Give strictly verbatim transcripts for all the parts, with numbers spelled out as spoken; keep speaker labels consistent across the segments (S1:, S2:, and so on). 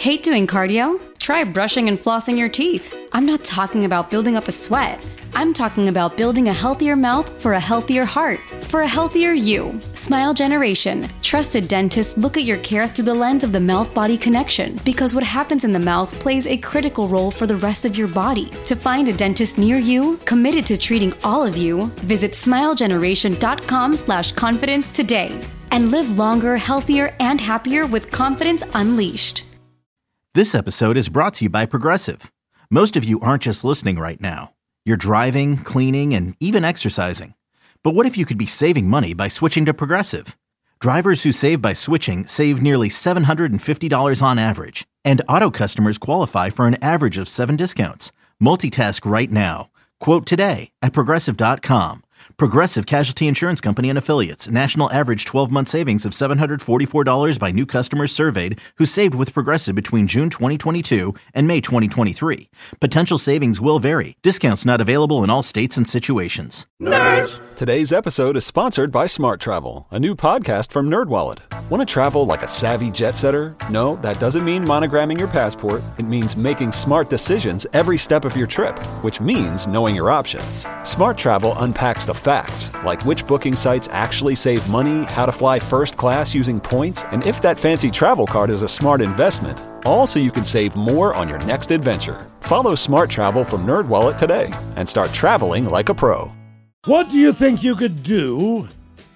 S1: Hate doing cardio? Try brushing and flossing your teeth. I'm not talking about building up a sweat. I'm talking about building a healthier mouth for a healthier heart, for a healthier you. Smile Generation. Trusted dentists look at your care through the lens of the mouth-body connection, because what happens in the mouth plays a critical role for the rest of your body. To find a dentist near you, committed to treating all of you, visit smilegeneration.com slash confidence today. And live longer, healthier, and happier with confidence unleashed.
S2: This episode is brought to you by Progressive. Most of you aren't just listening right now. You're driving, cleaning, and even exercising. But what if you could be saving money by switching to Progressive? Drivers who save by switching save nearly seven hundred fifty dollars on average. And auto customers qualify for an average of seven discounts. Multitask right now. Quote today at Progressive dot com. Progressive Casualty Insurance Company and Affiliates. National average twelve-month savings of seven hundred forty-four dollars by new customers surveyed who saved with Progressive between June twenty twenty-two and May twenty twenty-three. Potential savings will vary. Discounts not available in all states and situations.
S3: Nerds! Today's episode is sponsored by Smart Travel, a new podcast from NerdWallet. Want to travel like a savvy jet setter? No, that doesn't mean monogramming your passport. It means making smart decisions every step of your trip, which means knowing your options. Smart Travel unpacks the facts, like which booking sites actually save money, how to fly first class using points, and if that fancy travel card is a smart investment. All so you can save more on your next adventure. Follow Smart Travel from NerdWallet today and start traveling like a pro.
S4: What do you think you could do,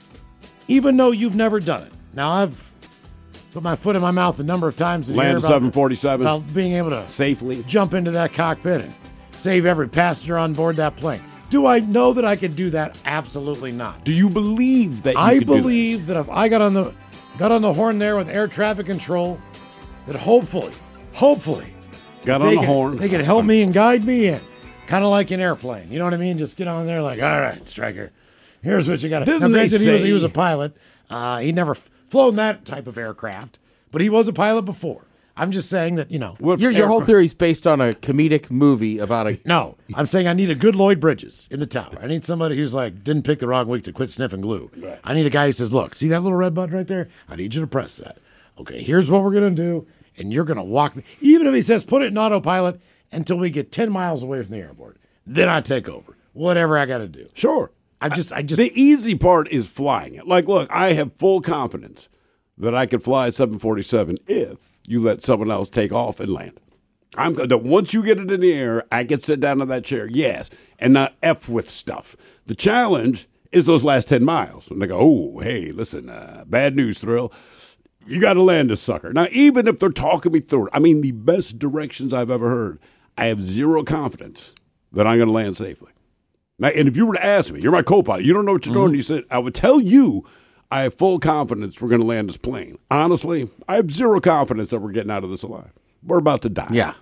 S4: even though you've never done it? Now, I've put my foot in my mouth a number of times.
S5: Land seven forty-seven.
S4: About being able to
S5: safely
S4: jump into that cockpit and save every passenger on board that plane. Do I know that I could do that? Absolutely not.
S5: Do you believe that you
S4: I
S5: could
S4: believe
S5: do that?
S4: that if I got on the got on the horn there with air traffic control, that hopefully, hopefully,
S5: got on
S4: they
S5: the
S4: could,
S5: horn.
S4: They could help me and guide me in. Kind of like an airplane. You know what I mean? Just get on there like, all right, Stryker, here's what you got to do. Now, granted, he was, he was a pilot. Uh, he'd never f- flown that type of aircraft, but he was a pilot before. I'm just saying that, you know.
S6: Your, your whole theory is based on a comedic movie about a...
S4: No, I'm saying I need a good Lloyd Bridges in the tower. I need somebody who's like, didn't pick the wrong week to quit sniffing glue. Right. I need a guy who says, look, see that little red button right there? I need you to press that. Okay, here's what we're going to do, and you're going to walk me. Even if he says, put it in autopilot until we get ten miles away from the airport. Then I take over. Whatever I got to do.
S5: Sure.
S4: I just, I just.
S5: The easy part is flying it. Like, look, I have full confidence that I could fly a seven forty-seven if you let someone else take off and land. I'm that once you get it in the air, I can sit down in that chair, yes, and not F with stuff. The challenge is those last ten miles. And they go, oh, hey, listen, uh, bad news, Thrill. You got to land this sucker. Now, even if they're talking me through it, I mean, the best directions I've ever heard, I have zero confidence that I'm going to land safely. Now, and if you were to ask me, you're my co-pilot, you don't know what you're mm-hmm. doing, you said, I would tell you I have full confidence we're going to land this plane. Honestly, I have zero confidence that we're getting out of this alive. We're about to die.
S6: Yeah.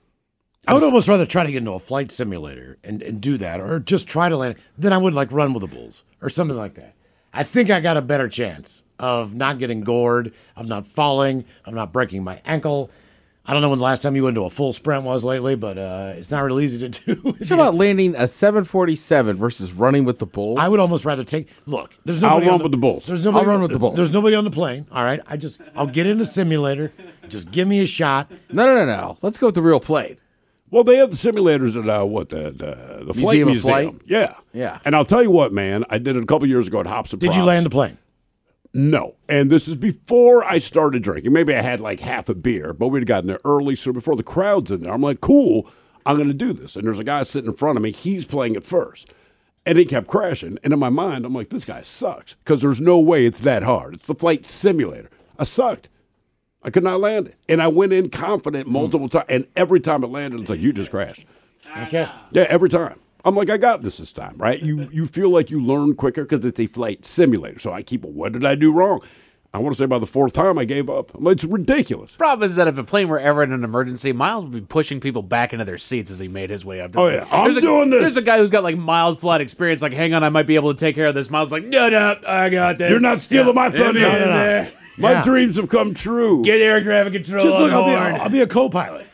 S4: I would almost rather try to get into a flight simulator and, and do that, or just try to land than I would like run with the bulls or something like that. I think I got a better chance of not getting gored, of not falling, of not breaking my ankle. I don't know when the last time you went to a full sprint was lately, but uh, it's not real easy to do.
S6: What about landing a seven forty-seven versus running with the bulls?
S4: I would almost rather take. Look, there's nobody.
S5: I'll run
S4: on the,
S5: with the bulls.
S4: There's nobody.
S6: I'll run with the bulls.
S4: There's nobody on the plane. All right, I just I'll get in the simulator. Just give me a shot.
S6: No, no, no, no. Let's go with the real plane.
S5: Well, they have the simulators at uh, what the the, the flight
S6: Museum of
S5: museum.
S6: Flight?
S5: Yeah,
S6: Yeah.
S5: And I'll tell you what, man, I did it a couple years ago at Hops and
S4: Did
S5: Props.
S4: you land the plane?
S5: No, and this is before I started drinking. Maybe I had like half a beer, but we'd gotten there early, so before the crowd's in there, I'm like, cool, I'm going to do this. And there's a guy sitting in front of me. He's playing it first. And he kept crashing. And in my mind, I'm like, this guy sucks because there's no way it's that hard. It's the flight simulator. I sucked. I could not land it. And I went in confident multiple times. And every time it landed, it's like, you just crashed.
S4: Okay.
S5: Yeah, every time. I'm like, I got this this time, right? You you feel like you learn quicker because it's a flight simulator. So I keep, what did I do wrong? I want to say by the fourth time I gave up. I'm like, it's ridiculous.
S7: Problem is that if a plane were ever in an emergency, Miles would be pushing people back into their seats as he made his way up. To
S5: Oh,
S7: the
S5: yeah. I'm
S7: there's a,
S5: doing this.
S7: There's a guy who's got like mild flight experience. Like, hang on, I might be able to take care of this. Miles is like, no, no, I got this.
S5: You're not stealing
S7: yeah.
S5: my thunder.
S7: No, no, no.
S5: My
S4: Yeah.
S5: dreams have come true.
S7: Get air traffic control.
S4: Just
S7: on
S4: look, I'll be,
S7: horn.
S4: a, I'll be a co-pilot.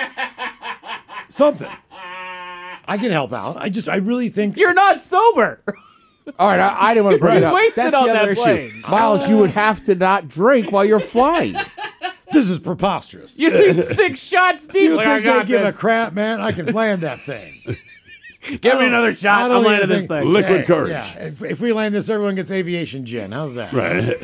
S4: Something. I can help out. I just, I really think
S7: You're not sober.
S6: All right, I, I didn't want to bring
S7: You're
S6: it up.
S7: wasted
S6: That's
S7: on
S6: the other
S7: that
S6: issue.
S7: plane.
S6: Miles, you would have to not drink while you're flying.
S4: This is preposterous.
S7: You'd be six shots deep.
S4: Do you
S7: Like, I
S4: think they
S7: got
S4: give
S7: this.
S4: a crap, man? I can land that thing.
S7: Give me another
S4: I
S7: shot.
S4: don't
S7: I'm landing
S4: even
S7: this
S4: think-
S7: thing.
S5: Liquid
S4: Hey,
S5: courage.
S4: Yeah, if, if we land this, everyone gets aviation gin. How's that?
S5: Right.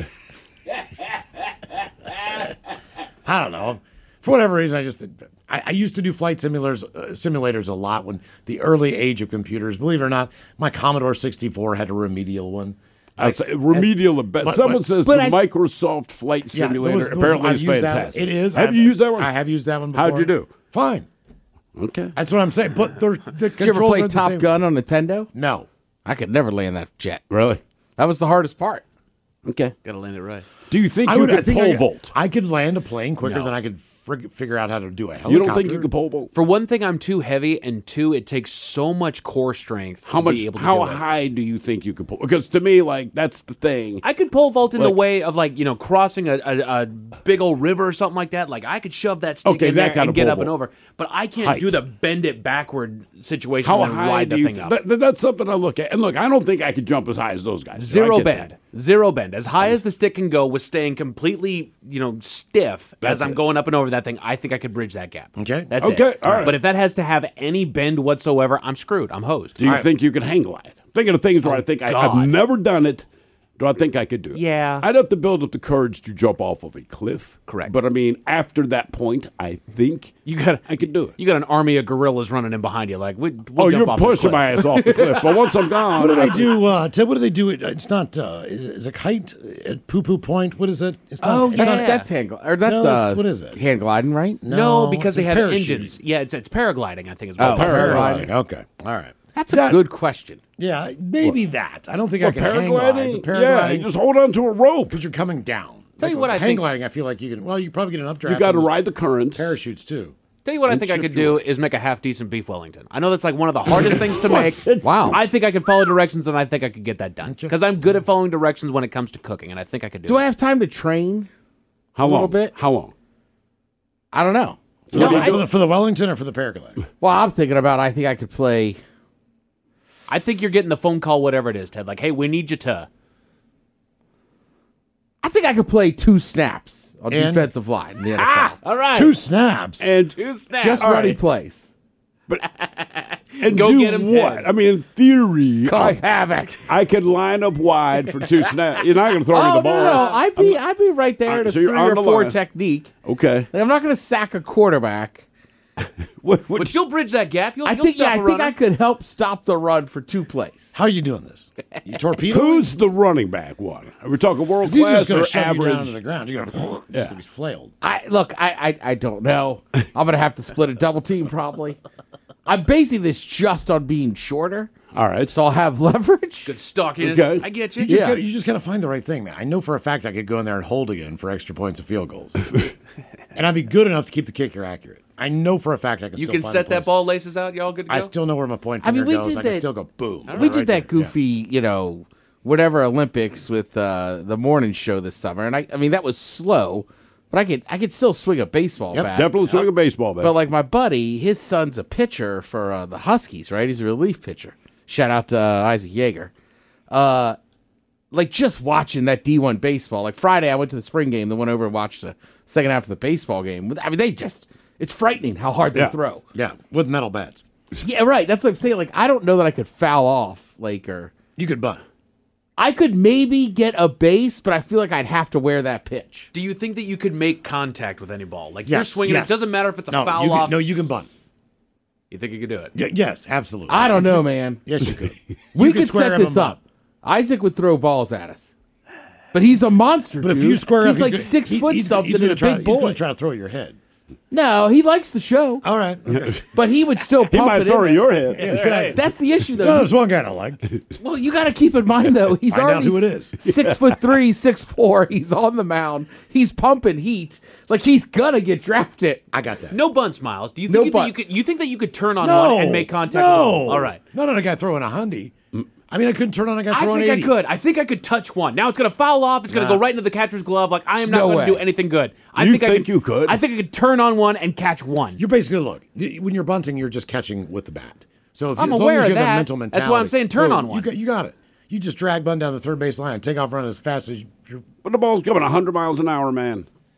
S4: I don't know. For whatever reason, I just I, I used to do flight simulators uh, simulators a lot when the early age of computers. Believe it or not, my Commodore sixty-four had a remedial one.
S5: I'd say remedial. the best.
S4: but-
S5: Someone
S4: but-
S5: says
S6: but
S5: the
S6: I-
S5: Microsoft Flight
S4: Yeah,
S5: Simulator
S4: those- those-
S5: apparently
S4: I've
S5: is
S4: used that-
S5: fantastic.
S4: It is.
S5: Have
S4: I've-
S5: you used that one?
S4: I have used that one before.
S5: How'd you do?
S4: Fine.
S5: Okay.
S4: That's what I'm saying. But the, the
S6: Did you ever
S4: controls
S6: play
S4: aren't the
S6: Top
S4: same.
S6: Gun on Nintendo?
S4: No.
S6: I could never land that jet.
S5: Really?
S6: That was the hardest part.
S5: Okay.
S7: Gotta land it right.
S5: Do you think
S4: I
S5: you
S4: would. I
S5: could
S4: think
S5: pole
S4: I could,
S5: vault?
S4: I could land a plane quicker
S7: No.
S4: than I could frig- figure out how to do a helicopter.
S5: You don't think you could pole vault?
S7: For one thing, I'm too heavy, and two, it takes so much core strength
S5: How
S7: to
S5: much?
S7: be able to
S5: How
S7: do it.
S5: high do you think you could pull? Because to me, like that's the thing.
S7: I could pole vault in the
S5: Like-
S7: way of like you know crossing a, a, a big old river or something like that. Like I could shove that stick
S5: Okay,
S7: in
S5: that
S7: there
S5: kind
S7: and
S5: of
S7: get
S5: pole
S7: up and
S5: vault.
S7: over, but I can't
S5: Height.
S7: do the bend it backward situation
S5: How
S7: and then
S5: high
S7: ride
S5: do
S7: the
S5: you?
S7: thing
S5: Th-
S7: up.
S5: that- that- that's something I look at. And look, I don't think I could jump as high as those guys. do. I
S7: Zero
S5: get
S7: bend,
S5: that.
S7: zero bend, as high as the stick can go, with staying completely you know stiff
S5: That's
S7: as I'm
S5: it.
S7: going up and over that thing. I think I could bridge that gap.
S4: Okay.
S7: that's
S5: Okay,
S7: it.
S5: all right.
S7: But if that has to have any bend whatsoever, I'm screwed. I'm hosed.
S5: Do you think you could hang glide? Thinking of things where I think I,
S7: God.
S5: I've never done it. Do I think I could do it?
S7: Yeah.
S5: I'd have to build up the courage to jump off of a cliff.
S7: Correct.
S5: But I mean, after that point, I think
S7: You got
S5: I could do it.
S7: You got an army of gorillas running in behind you. Like we, we'll
S5: oh,
S7: jump
S5: you're
S7: off this
S5: pushing
S7: cliff.
S5: my ass off the cliff. But once I'm gone,
S4: What do they do? Uh, Ted, what do they do? It- It's not. Uh, is, is it kite at Poo Poo Point? What is it? It's not,
S7: Oh,
S4: it's
S7: yeah.
S6: That's,
S4: not-
S6: that's hand gl- or that's
S4: No,
S6: uh,
S4: that's- what is it?
S6: Hand gliding, right?
S7: No,
S4: No,
S7: because
S4: it's
S7: they
S4: a
S7: have
S4: parachuting.
S7: engines. Yeah, it's it's paragliding. I think is
S6: Oh,
S7: what it's called.
S6: paragliding.
S4: Okay. All right.
S6: That's a
S4: That-
S6: good question.
S4: Yeah, maybe that. I don't think I
S5: What,
S4: can hang glide.
S5: paragliding?
S4: but
S5: Yeah, you
S4: Paragliding,
S5: just hold on to a rope.
S4: because you're coming down.
S7: Tell you
S4: Like,
S7: what
S4: with
S7: I
S4: hang
S7: think-
S4: gliding, I feel like you can. Well, you probably get an updraft.
S5: You got to
S4: on those
S5: ride the currents.
S4: parachutes too.
S7: Tell you what I
S5: And
S7: think I
S5: shift
S7: could
S5: your-
S7: do is make a half decent beef Wellington. I know that's like one of the hardest things to make.
S6: Wow.
S7: I think I can follow directions, and I think I could get that done
S4: Okay.
S7: because I'm good at following directions when it comes to cooking, and I think I could do.
S6: Do
S7: it.
S6: I have time to train?
S5: How long?
S6: little bit.
S5: How long?
S6: I don't know.
S7: No,
S4: for, the,
S7: I-
S4: for, the, for the Wellington or for the paragliding?
S6: Well, I'm thinking about. I think I could play.
S7: I think you're getting the phone call, whatever it is, Ted. Like, hey, we need you to.
S6: I think I could play two snaps on
S4: And-
S6: defensive line in the N F L.
S7: Ah, all right,
S4: Two snaps.
S5: And
S7: two snaps.
S6: Just
S5: all
S6: running
S5: right.
S6: plays.
S5: and
S7: Go
S5: do
S7: get 'em,
S5: what?
S7: Ted.
S5: I mean, in theory,
S6: Cause
S5: I,
S6: havoc.
S5: I could line up wide for two snaps. You're not going to throw me
S6: Oh
S5: the ball.
S6: no, no, I'd be I'd be right there
S5: Uh,
S6: at a
S5: so you're
S6: three
S5: on
S6: or
S5: the
S6: four
S5: line.
S6: technique.
S5: Okay.
S6: Like, I'm not going to sack a quarterback.
S5: What, what,
S7: But you'll bridge that gap. You'll,
S6: I
S7: you'll
S6: think
S7: stop
S6: yeah, I
S7: a
S6: think
S7: runner.
S6: I could help stop the run for two plays.
S4: How are you doing this? You torpedo?
S5: who's the running back one? Are we talking world
S4: He's
S5: class
S4: just going
S5: or
S4: to shove you down
S5: average?
S4: to the ground. You're going to be flailed.
S6: I look, I, I I don't know. I'm gonna have to split a double team probably. I'm basing this just on being shorter,
S5: All right.
S6: so I'll have leverage.
S7: Good stockiness.
S5: Okay.
S7: I get you.
S4: You just,
S6: Yeah.
S4: gotta, you just got to find the right thing, man. I know for a fact I could go in there and hold again for extra points and field goals. And I'd be good enough to keep the kicker accurate. I know for a fact I can
S7: You
S4: still
S7: can
S4: find
S7: set
S4: the
S7: that
S4: place.
S7: ball laces out. Y'all good to go?
S4: I still know where my point
S6: I mean,
S4: finger
S6: we
S4: goes.
S6: did
S4: I can
S6: that-
S4: still go boom.
S6: We
S4: Right
S6: did that
S4: there.
S6: goofy, you know, whatever Olympics with uh, the morning show this summer, and I, I mean that was slow, but I could I could still swing a baseball
S4: Yep,
S6: bat.
S5: Definitely swing a baseball bat.
S6: But like my buddy, his son's a pitcher for uh, the Huskies, right? He's a relief pitcher. Shout out to uh, Isaac Yeager. Uh, like just watching that D one baseball. Like Friday, I went to the spring game, then went over and watched the second half of the baseball game. I mean, they just—it's frightening how hard they
S5: Yeah.
S6: throw.
S4: Yeah, with metal bats.
S6: Yeah, right. That's what I'm saying. Like I don't know that I could foul off, like or
S4: You could bunt.
S6: I could maybe get a base, but I feel like I'd have to wear that pitch.
S7: Do you think that you could make contact with any ball? Like you're
S4: Yes,
S7: swinging,
S4: yes.
S7: it doesn't matter if it's a
S4: No,
S7: foul
S4: you can,
S7: off.
S4: no, you can bunt.
S7: You think you could do it?
S4: Y- yes, absolutely.
S6: I don't know, man.
S4: Yes, you could.
S6: We
S4: You
S6: could
S4: square
S6: set
S4: him
S6: this
S4: and
S6: up. Isaac would throw balls at us, but he's a monster.
S4: But if
S6: dude.
S4: you square
S6: he's
S4: up,
S6: like
S4: gonna-
S6: six
S4: he-
S6: foot
S4: he's,
S6: something
S4: he's
S6: and
S4: gonna
S6: a
S4: try,
S6: big
S4: He's
S6: boy.
S4: going to try to throw at your head.
S6: No, he likes the show,
S4: All right. Okay.
S6: but he would still
S5: he
S6: pump
S5: might
S6: it
S5: throw
S6: in
S5: at
S6: there.
S5: your head.
S4: That's right.
S6: That's the issue,
S4: No,
S6: though.
S4: there's one guy I don't like.
S6: Well, you got to keep in mind though, he's
S4: Find out
S6: already
S4: who it is.
S6: six foot three, six four. He's on the mound. He's pumping heat. Like he's gonna get drafted.
S4: I got that.
S7: No bunts, Miles. Do you think
S6: No
S7: you, think you
S6: bunts.
S7: could? You think that you could turn on
S4: No.
S7: one and make contact?
S4: No.
S7: With the ball? All right.
S4: Not on a guy throwing a hundy. I mean, I couldn't turn on a guy
S7: I
S4: throwing
S7: think
S4: eighty.
S7: I could. I think I could touch one. Now it's going to foul off. It's going to
S4: Nah.
S7: go right into the catcher's glove. Like I am not
S6: No
S7: going to do
S6: way.
S7: anything good. I
S5: You
S7: think, I
S5: think
S7: could,
S5: you could?
S7: I think I could turn on one and catch one.
S4: You're basically, look, y- when you're bunting, you're just catching with the bat. So if
S7: I'm
S4: you, as
S7: aware
S4: long as
S7: of
S4: you have
S7: that.
S4: that mental
S7: That's
S4: mentality.
S7: why I'm saying turn
S4: boom,
S7: on one.
S4: You got, you got it. You just drag bunt down the third base line and take off running as fast as you.
S5: But the ball's coming one hundred miles an hour, man.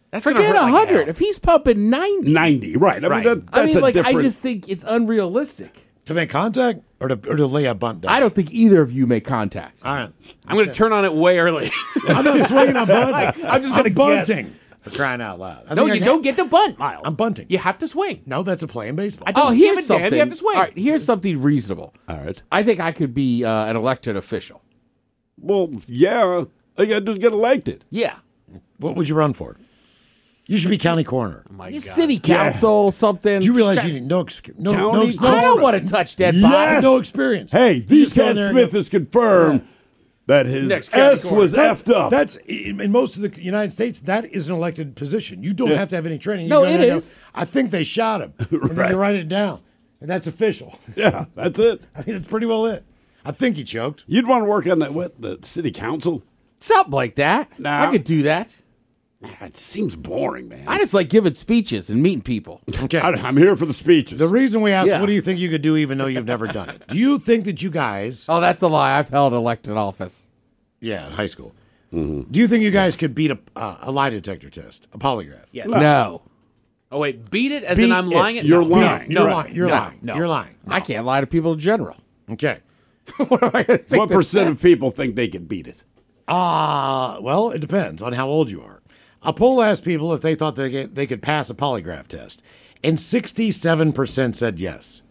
S7: That's gonna
S6: Forget
S7: hurt like
S6: one hundred.
S7: hell.
S6: If he's pumping ninety.
S5: ninety, right. I
S7: Right.
S5: mean, that, that's
S6: I mean,
S5: a
S6: like,
S5: different...
S6: I just think it's unrealistic.
S4: To make contact or to, or to lay a bunt down?
S6: I don't think either of you make contact.
S4: All right.
S7: I'm going to turn on it way early.
S4: I'm not swinging, I'm bunting.
S7: I'm just gonna
S4: I'm
S7: guess.
S4: bunting. For crying out loud. I
S7: no,
S4: think I
S7: you
S4: can-
S7: don't get to bunt, Miles.
S4: I'm bunting.
S7: You have to swing.
S4: No, that's a play in baseball.
S7: I don't
S6: Oh,
S7: give
S6: here's
S7: a damn.
S6: something.
S7: You have to swing.
S6: All right, here's something reasonable.
S5: All right.
S6: I think I could be uh, an elected official.
S5: Well, yeah. All you got to do is get elected.
S6: Yeah.
S4: What would you run for? You should be county coroner.
S7: Oh my
S6: You
S7: God.
S6: city council, something.
S4: Do you realize you need no, ex- no, no,
S5: County
S4: no,
S6: I don't want to touch dead
S5: Yes.
S6: bodies.
S4: no experience.
S5: Hey,
S4: You
S5: V.
S4: just go in
S5: Cat
S4: there and
S5: Smith
S4: go-
S5: has confirmed that his
S7: Next county
S5: S
S7: coroner.
S5: was
S4: That's,
S5: effed up.
S4: that's in, in most of the United States. That is an elected position. You don't
S5: Yeah.
S4: have to have any training. You
S6: No,
S4: go in
S6: it
S4: there and
S6: is.
S4: go, I think they shot him, and then
S5: Right.
S4: you write it down, and that's official.
S5: yeah, that's it.
S4: I mean, that's pretty well it. I think he choked.
S5: You'd want to work on that with the city council?
S6: Something like that.
S5: Nah.
S6: I could do that.
S5: Nah, it seems boring, man.
S6: I just like giving speeches and meeting people.
S4: Okay.
S5: I, I'm here for the speeches.
S4: The reason we asked,
S6: Yeah.
S4: what do you think you could do, even though you've never done it? Do you think that you guys,
S6: Oh, that's a lie. I've held elected office.
S4: yeah, in high school, do you think you guys could beat a, uh, a lie detector test, a polygraph?
S7: Yes.
S6: No.
S7: Oh, wait. Beat it as
S5: Beat
S7: in I'm
S5: it.
S7: lying? It?
S5: You're
S7: no.
S5: lying.
S7: No.
S4: You're
S7: no.
S4: lying. You're
S7: No.
S4: lying.
S7: No.
S4: You're lying.
S6: I can't lie to people in general.
S4: Okay.
S6: What am I going to take
S5: what
S6: this
S5: percent
S6: test?
S5: of people think they can beat it?
S4: Uh, well, it depends on how old you are. A poll asked people if they thought they could, they could pass a polygraph test, and sixty-seven percent said yes.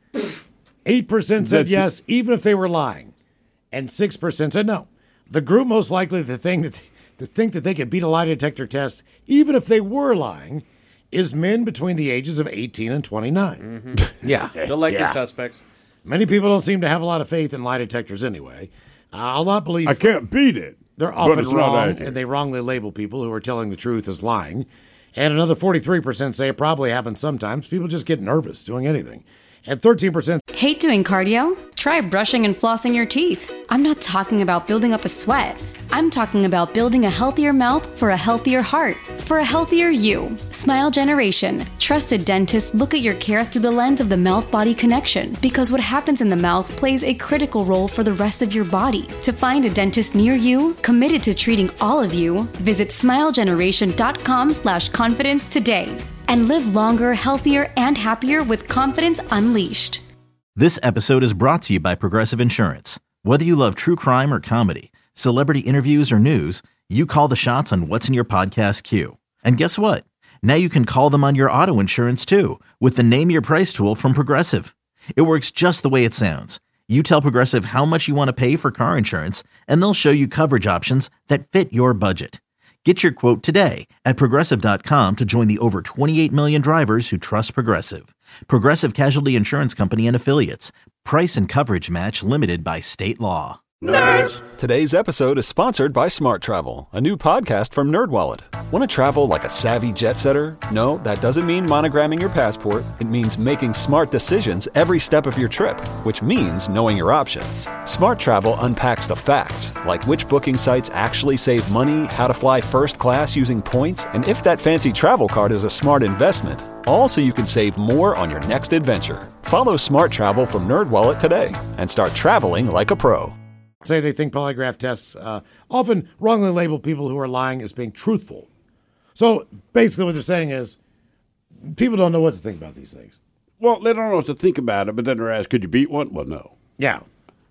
S4: eight percent said
S5: That-
S4: yes, even if they were lying, and six percent said no. The group most likely to think that to think that they could beat a lie detector test, even if they were lying, is men between the ages of eighteen and twenty-nine.
S6: Yeah.
S7: They're like your suspects.
S4: Many people don't seem to have a lot of faith in lie detectors anyway. Uh, I'll not believe
S5: I can't beat it.
S4: they're
S5: but
S4: often
S5: it's not
S4: wrong,
S5: accurate.
S4: and they wrongly label people who are telling the truth as lying. And another forty-three percent say it probably happens sometimes. People just get nervous doing anything. And thirteen percent
S1: Hate doing cardio? Try brushing and flossing your teeth. I'm not talking about building up a sweat. I'm talking about building a healthier mouth for a healthier heart, for a healthier you. Smile Generation. Trusted dentists look at your care through the lens of the mouth-body connection because what happens in the mouth plays a critical role for the rest of your body. To find a dentist near you, committed to treating all of you, visit smilegeneration.com slash confidence today. And live longer, healthier, and happier with confidence unleashed.
S2: This episode is brought to you by Progressive Insurance. Whether you love true crime or comedy, celebrity interviews or news, you call the shots on what's in your podcast queue. And guess what? Now you can call them on your auto insurance too with the Name Your Price tool from Progressive. It works just the way it sounds. You tell Progressive how much you want to pay for car insurance, and they'll show you coverage options that fit your budget. Get your quote today at Progressive dot com to join the over twenty-eight million drivers who trust Progressive. Progressive Casualty Insurance Company and Affiliates. Price and coverage match limited by state law.
S3: Today's episode is sponsored by Smart Travel, a new podcast from NerdWallet. Want to travel like a savvy jet setter? No, that doesn't mean monogramming your passport. It means making smart decisions every step of your trip, which means knowing your options. Smart Travel unpacks the facts, like which booking sites actually save money, how to fly first class using points, and if that fancy travel card is a smart investment. All so you can save more on your next adventure. Follow Smart Travel from NerdWallet today and start traveling like a pro.
S4: say they think polygraph tests uh, often wrongly label people who are lying as being truthful. So basically what they're saying is people don't know what to think about these things.
S5: Well, they don't know what to think about it, but then they're asked, could you beat one? Well, no.
S4: Yeah.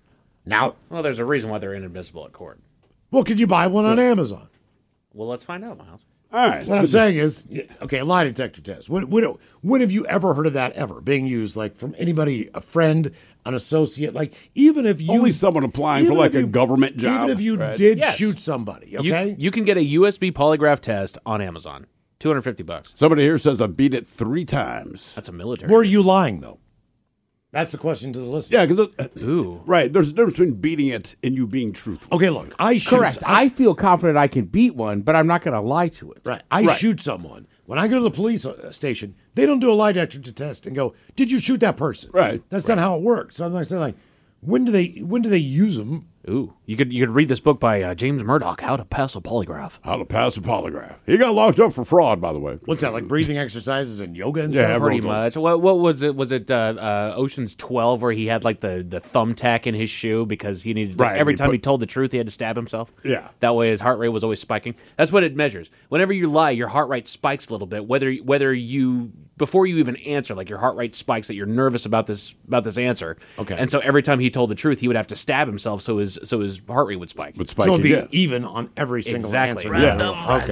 S4: Now,
S7: Well, there's a reason why they're inadmissible at court.
S4: well, could you buy one on Amazon?
S7: Well, let's find out, Miles.
S5: All right.
S4: What I'm saying is, yeah, okay, a lie detector test. When, when, when have you ever heard of that ever being used? Like from anybody, a friend, an associate? Like even if you
S5: Only someone applying for
S4: even
S5: like
S4: if
S5: a
S4: you-
S5: government job.
S4: even if you
S5: right?
S4: did
S7: Yes.
S4: shoot somebody,
S7: You-
S4: okay?
S7: You, can get a U S B polygraph test on Amazon. two hundred fifty bucks.
S5: Somebody here says I beat it three times.
S7: That's a military.
S4: Were you lying though? That's the question to the listener.
S5: Yeah, because
S7: Ooh.
S5: right. There's a difference between beating it and you being truthful.
S4: Okay, look, I shoot.
S6: Correct. I feel confident I can beat one, but I'm not going to lie to it.
S4: Right. I shoot someone. When I go to the police uh, station, they don't do a lie detector test and go, "Did you shoot that person?"
S5: Right.
S4: That's not how it works. So I'm like saying, like, when do they when do they use them
S7: Ooh, you could you could read this book by uh, James Murdoch, How to Pass a Polygraph.
S5: How to pass a polygraph. He got locked up for fraud, by the way.
S4: What's that, like breathing exercises and yoga and
S5: Yeah,
S4: stuff?
S5: everyone-
S7: Pretty much. What what was it? Was it uh, uh, Ocean's twelve where he had like the, the thumbtack in his shoe because he needed to,
S5: Right,
S7: every
S5: he
S7: time
S5: put-
S7: he told the truth he had to stab himself?
S5: Yeah.
S7: That way his heart rate was always spiking. That's what it measures. Whenever you lie, your heart rate spikes a little bit. Whether whether you before you even answer, like your heart rate spikes that you're nervous about this about this answer.
S4: Okay.
S7: And so every time he told the truth, he would have to stab himself so his so his heart rate would spike.
S5: But
S4: So
S5: Spike,
S4: it'll be
S5: yeah.
S4: even on every single
S7: Exactly.
S4: answer.
S5: Yeah.
S4: Okay.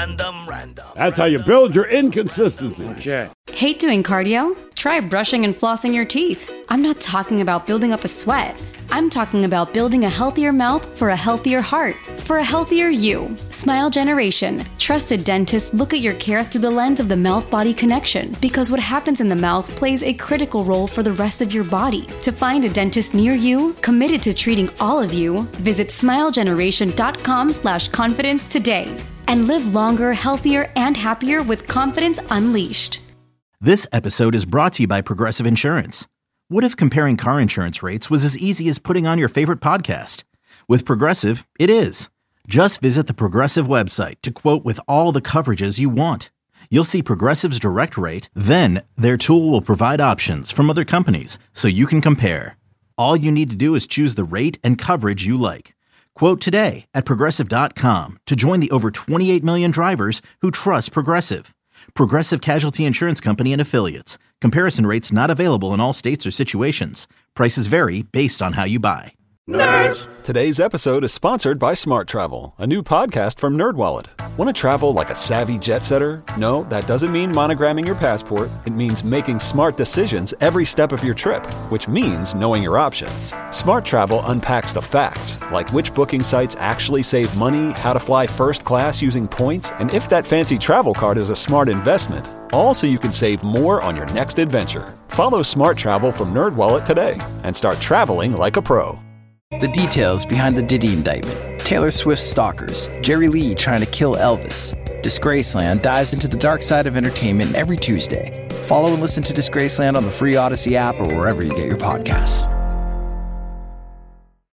S5: That's how you build your inconsistencies.
S4: Okay.
S1: Hate doing cardio? Try brushing and flossing your teeth. I'm not talking about building up a sweat. I'm talking about building a healthier mouth for a healthier heart, for a healthier you. Smile Generation. Trusted dentists look at your care through the lens of the mouth-body connection because what happens in the mouth plays a critical role for the rest of your body. To find a dentist near you, committed to treating all of you, visit smilegeneration.com slash confidence today and live longer, healthier, and happier with confidence unleashed.
S2: This episode is brought to you by Progressive Insurance. What if comparing car insurance rates was as easy as putting on your favorite podcast? With Progressive, it is. Just visit the Progressive website to quote with all the coverages you want. You'll see Progressive's direct rate, then their tool will provide options from other companies so you can compare. All you need to do is choose the rate and coverage you like. Quote today at Progressive dot com to join the over twenty-eight million drivers who trust Progressive. Progressive Casualty Insurance Company and Affiliates. Comparison rates not available in all states or situations. Prices vary based on how you buy.
S3: Today's episode is sponsored by Smart Travel, a new podcast from NerdWallet. Want to travel like a savvy jet setter? No, that doesn't mean monogramming your passport. It means making smart decisions every step of your trip, which means knowing your options. Smart Travel unpacks the facts, like which booking sites actually save money, how to fly first class using points, and if that fancy travel card is a smart investment. All so you can save more on your next adventure. Follow Smart Travel from NerdWallet today and start traveling like a pro.
S8: The details behind the Diddy indictment. Taylor Swift's stalkers. Jerry Lee trying to kill Elvis. Disgraceland dives into the dark side of entertainment every Tuesday. Follow and listen to Disgraceland on the free Odyssey app or wherever you get your podcasts.